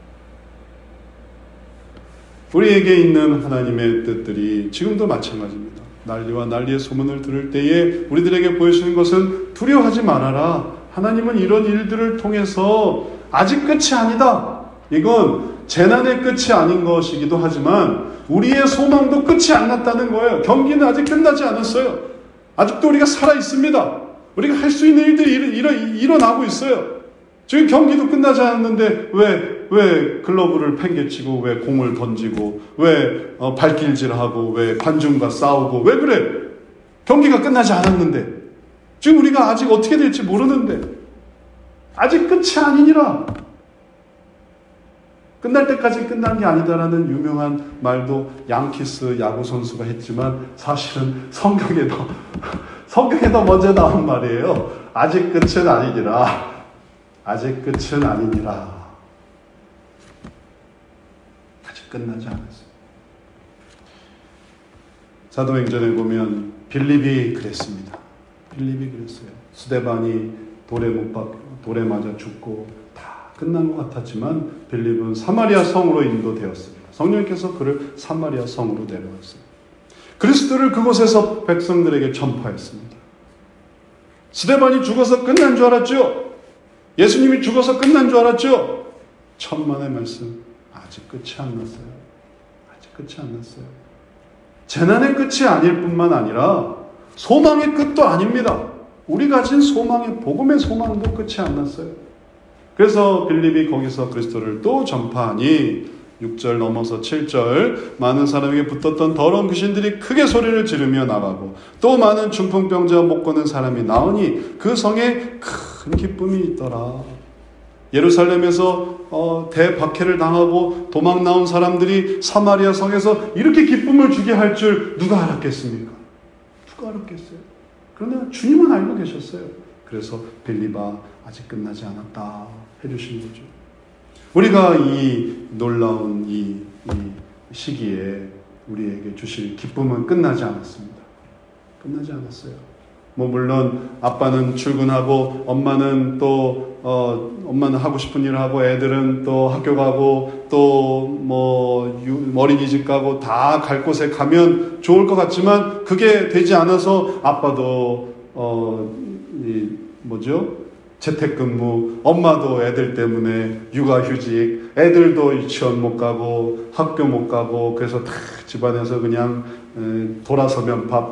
우리에게 있는 하나님의 뜻들이 지금도 마찬가지입니다. 난리와 난리의 소문을 들을 때에 우리들에게 보여주는 것은 두려워하지 말아라. 하나님은 이런 일들을 통해서 아직 끝이 아니다. 이건 재난의 끝이 아닌 것이기도 하지만 우리의 소망도 끝이 안 났다는 거예요. 경기는 아직 끝나지 않았어요. 아직도 우리가 살아 있습니다. 우리가 할 수 있는 일들이 일어나고 있어요. 지금 경기도 끝나지 않았는데 왜 글러브를 팽개치고, 왜 공을 던지고, 왜 발길질하고, 왜 관중과 싸우고, 왜 그래? 경기가 끝나지 않았는데, 지금 우리가 아직 어떻게 될지 모르는데, 아직 끝이 아니니라. 끝날 때까지 끝난 게 아니다라는 유명한 말도 양키스 야구 선수가 했지만 사실은 성경에 더 먼저 나온 말이에요. 아직 끝은 아니니라. 아직 끝은 아니니라. 아직 끝나지 않았어요. 사도행전에 보면 빌립이 그랬습니다. 빌립이 그랬어요. 스데반이 돌에 맞아 죽고 다 끝난 것 같았지만 빌립은 사마리아 성으로 인도되었습니다. 성령께서 그를 사마리아 성으로 데려왔어요. 그리스도를 그곳에서 백성들에게 전파했습니다. 스데반이 죽어서 끝난 줄 알았죠? 예수님이 죽어서 끝난 줄 알았죠? 천만의 말씀, 아직 끝이 안 났어요. 아직 끝이 안 났어요. 재난의 끝이 아닐 뿐만 아니라 소망의 끝도 아닙니다. 우리 가진 소망의, 복음의 소망도 끝이 안 났어요. 그래서 빌립이 거기서 그리스도를 또 전파하니 6절 넘어서 7절, 많은 사람에게 붙었던 더러운 귀신들이 크게 소리를 지르며 나가고 또 많은 중풍병자 못 걷는 사람이 나오니 그 성에 큰 기쁨이 있더라. 예루살렘에서 대박해를 당하고 도망 나온 사람들이 사마리아 성에서 이렇게 기쁨을 주게 할 줄 누가 알았겠습니까? 누가 알았겠어요? 그러나 주님은 알고 계셨어요. 그래서 빌립아, 아직 끝나지 않았다 해주신 거죠. 우리가 이 놀라운 이 시기에 우리에게 주실 기쁨은 끝나지 않았습니다. 끝나지 않았어요. 물론 아빠는 출근하고 엄마는 또 엄마는 하고 싶은 일을 하고 애들은 또 학교 가고 또 어린이집 가고 다 갈 곳에 가면 좋을 것 같지만 그게 되지 않아서 아빠도 재택근무, 엄마도 애들 때문에 육아휴직, 애들도 유치원 못 가고 학교 못 가고 그래서 다 집안에서 그냥 돌아서면 밥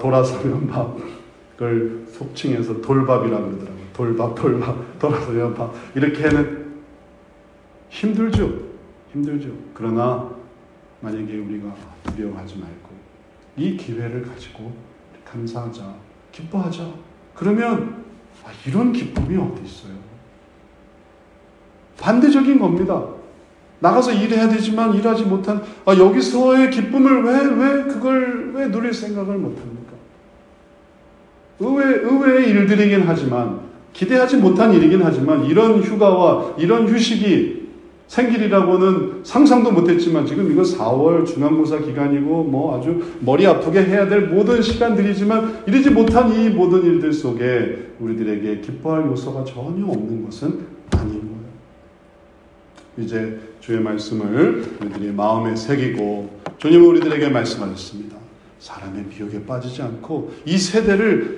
그걸 속칭해서 돌밥이라고 그러더라고요. 돌밥, 돌아서면 밥. 이렇게는 힘들죠. 그러나 만약에 우리가 두려워하지 말고 이 기회를 가지고 감사하자, 기뻐하자. 그러면 이런 기쁨이 어디 있어요? 반대적인 겁니다. 나가서 일해야 되지만 일하지 못한 여기서의 기쁨을 왜 누릴 생각을 못합니까? 의외의 일들이긴 하지만 기대하지 못한 일이긴 하지만 이런 휴가와 이런 휴식이 생길이라고는 상상도 못했지만 지금 이거 4월 중간고사 기간이고 아주 머리 아프게 해야 될 모든 시간들이지만 이러지 못한 이 모든 일들 속에 우리들에게 기뻐할 요소가 전혀 없는 것은 아닌 거예요. 이제 주의 말씀을 우리들이 마음에 새기고 주님은 우리들에게 말씀하셨습니다. 사람의 미혹에 빠지지 않고 이 세대를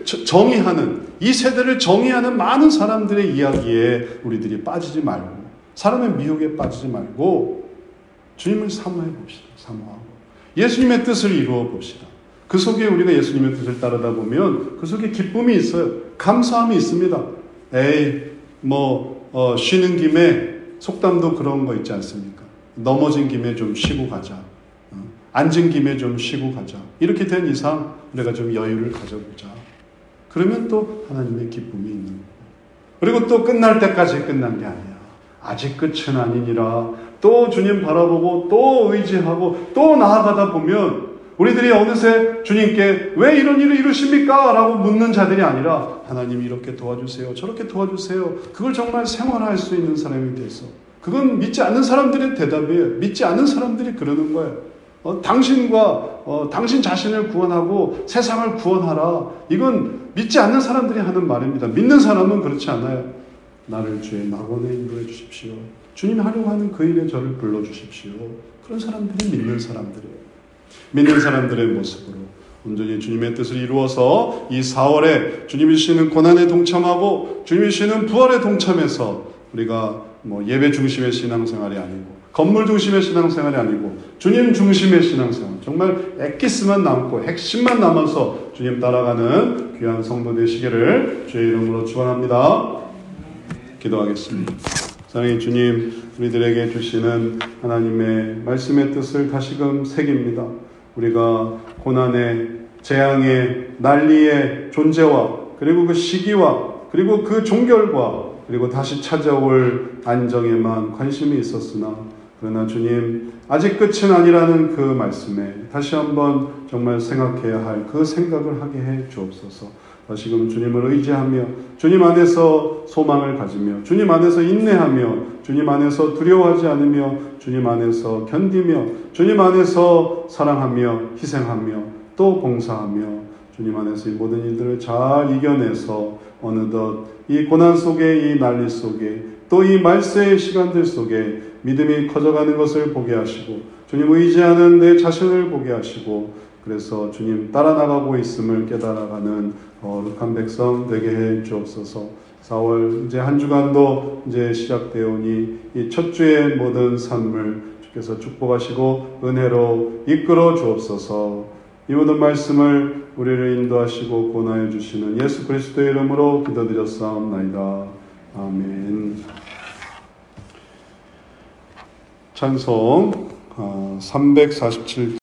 정의하는 많은 사람들의 이야기에 우리들이 빠지지 말고 사람의 미혹에 빠지지 말고 주님을 사모해 봅시다. 사모하고 예수님의 뜻을 이루어 봅시다. 그 속에 우리가 예수님의 뜻을 따르다 보면 그 속에 기쁨이 있어요. 감사함이 있습니다. 쉬는 김에 속담도 그런 거 있지 않습니까? 넘어진 김에 좀 쉬고 가자. 앉은 김에 좀 쉬고 가자. 이렇게 된 이상 우리가 좀 여유를 가져보자. 그러면 또 하나님의 기쁨이 있는 거예요. 그리고 또 끝날 때까지 끝난 게 아니야. 아직 끝은 아니니라. 또 주님 바라보고 또 의지하고 또 나아가다 보면 우리들이 어느새 주님께 왜 이런 일을 이루십니까? 라고 묻는 자들이 아니라 하나님 이렇게 도와주세요. 저렇게 도와주세요. 그걸 정말 생활할 수 있는 사람이 돼서 그건 믿지 않는 사람들의 대답이에요. 믿지 않는 사람들이 그러는 거예요. 당신 자신을 구원하고 세상을 구원하라. 이건 믿지 않는 사람들이 하는 말입니다. 믿는 사람은 그렇지 않아요. 나를 주의 낙원에 인도해 주십시오. 주님이 하려고 하는 그 일에 저를 불러주십시오. 그런 사람들이 믿는 사람들이에요. 믿는 사람들의 모습으로 온전히 주님의 뜻을 이루어서 이 4월에 주님이 주시는 고난에 동참하고 주님이 주시는 부활에 동참해서 우리가 예배 중심의 신앙생활이 아니고 건물 중심의 신앙생활이 아니고 주님 중심의 신앙생활, 정말 엑기스만 남고 핵심만 남아서 주님 따라가는 귀한 성도 되시기를 주의 이름으로 축원합니다. 기도하겠습니다. 사랑의 주님, 우리들에게 주시는 하나님의 말씀의 뜻을 다시금 새깁니다. 우리가 고난의, 재앙의, 난리의 존재와 그리고 그 시기와 그리고 그 종결과 그리고 다시 찾아올 안정에만 관심이 있었으나 그러나 주님, 아직 끝은 아니라는 그 말씀에 다시 한번 정말 생각해야 할 그 생각을 하게 해 주옵소서. 다시금 주님을 의지하며 주님 안에서 소망을 가지며 주님 안에서 인내하며 주님 안에서 두려워하지 않으며 주님 안에서 견디며 주님 안에서 사랑하며 희생하며 또 봉사하며 주님 안에서 이 모든 일들을 잘 이겨내서 어느덧 이 고난 속에 이 난리 속에 또 이 말세의 시간들 속에 믿음이 커져가는 것을 보게 하시고 주님 의지하는 내 자신을 보게 하시고 그래서 주님 따라 나가고 있음을 깨달아가는 거룩한 백성 되게 해 주옵소서. 4월 이제 한 주간도 이제 시작되오니 이 첫 주의 모든 삶을 주께서 축복하시고 은혜로 이끌어 주옵소서. 이 모든 말씀을 우리를 인도하시고 권하여 주시는 예수 그리스도의 이름으로 기도드렸사옵나이다. 아멘. 찬송 347